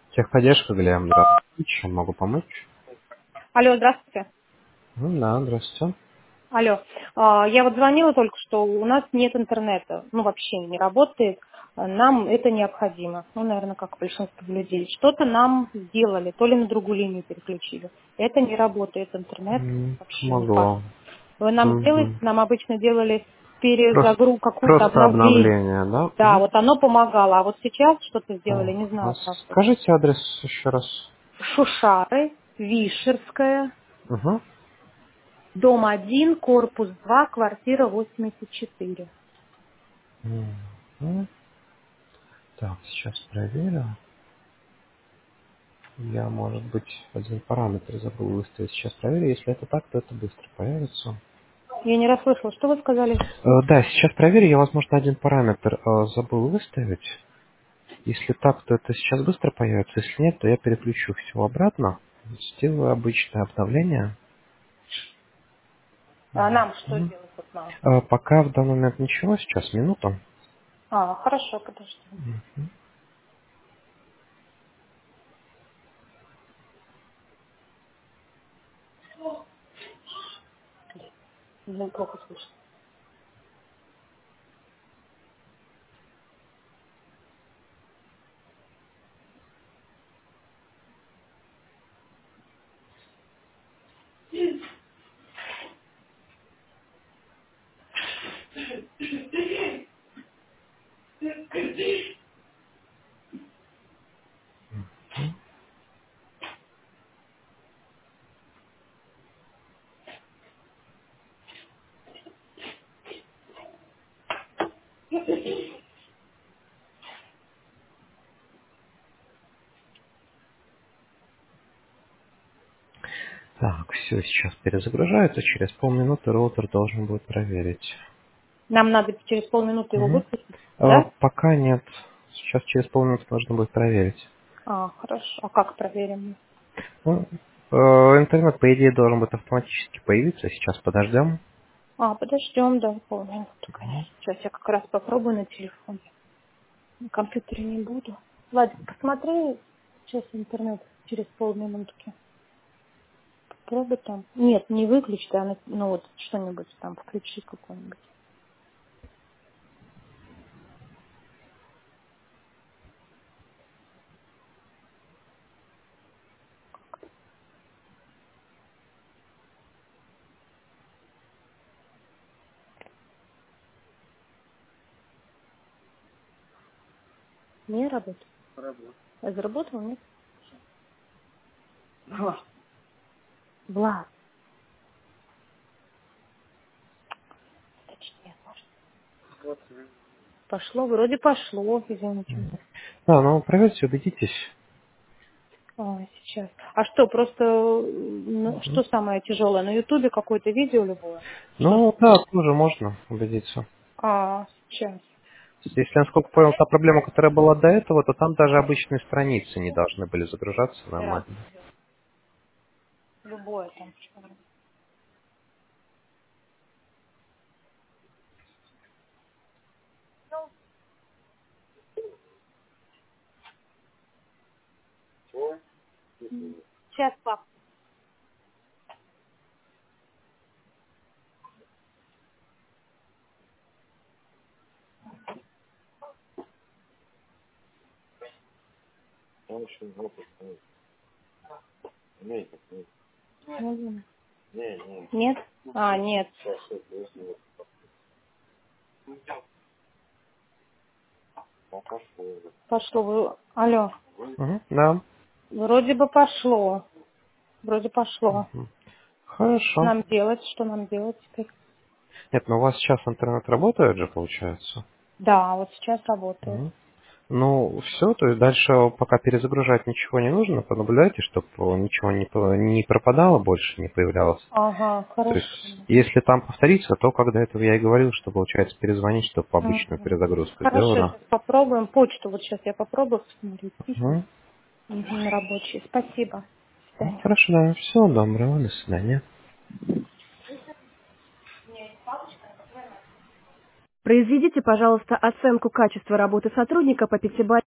Техподдержка, Галия, здравствуйте. Чем могу помочь? Алло, здравствуйте. Да, здравствуйте. Алло. Я вот звонила только что, у нас нет интернета, ну вообще не работает. Нам это необходимо. Ну, наверное, как большинство людей. Что-то нам сделали, то ли на другую линию переключили. Это не работает, интернет вообще никак. Помогло. Вы нам сделаете, Мгм. нам обычно делали Просто, перезагрузку, какую-то просто обновление. обновление, да? Да, вот оно помогало. А вот сейчас что-то сделали, не А знаю, как это. скажите адрес еще раз. Шушары, Вишерская, Угу. дом 1, корпус 2, квартира 84. Мгм. Так, сейчас проверю. Я, может быть, один параметр забыл выставить. Сейчас проверю. Если это так, то это быстро появится. Я не расслышала, что вы сказали? Да, сейчас проверю. Я, возможно, один параметр забыл выставить. Если так, то это сейчас быстро появится. Если нет, то я переключу все обратно. Сделаю обычное обновление. А нам что Мгм. делать вот нам? Пока в данный момент ничего, сейчас минуту. А, хорошо, подожди. Блин, плохо слышно. Так, все, сейчас перезагружается. Через полминуты роутер должен будет проверить. Нам надо через полминуты его Мгм. выключить, да? Пока нет. Сейчас через полминуты нужно будет проверить. А, хорошо. А как проверим? Ну, интернет, по идее, должен будет автоматически появиться. Сейчас подождем. А, подождем, да, полминуты, конечно. Сейчас я как раз попробую на телефоне. На компьютере не буду. Владик, посмотри сейчас интернет через полминутки. Попробуй там. Нет, не выключи, а ну вот что-нибудь там включи какое-нибудь. Не работает. А заработал, нет? Влад, точнее, может. Пошло, вроде пошло, извините. Да, ну проверьте, убедитесь. Сейчас. А что, просто что самое тяжелое? На Ютубе какое-то видео любое? Что? Ну да, тоже можно убедиться. Сейчас. Если я насколько понял, та проблема, которая была до этого, то там даже обычные страницы не должны были загружаться Раз. нормально. Любое там. Сейчас, пап. Мгм. Нет? Нет. Пошло. Алло. Да. Вроде бы пошло. Вроде пошло. Хорошо. Нам делать? Что нам делать теперь? Нет, но у вас сейчас интернет работает же, получается? Да, вот сейчас работает. Мгм. Ну, все, то есть дальше пока перезагружать ничего не нужно, понаблюдайте, чтобы ничего не пропадало больше, не появлялось. Ага, То хорошо. есть, если там повторится, то, как до этого я и говорил, что получается перезвонить, чтобы обычную Мгм. перезагрузку Хорошо, сделали. сейчас попробуем. Почту вот сейчас я попробую посмотреть. Письма. Мгм. На рабочие. Спасибо. До Ну, свидания. хорошо, да. Всего доброго, до свидания. Произведите, пожалуйста, оценку качества работы сотрудника по 5-бальной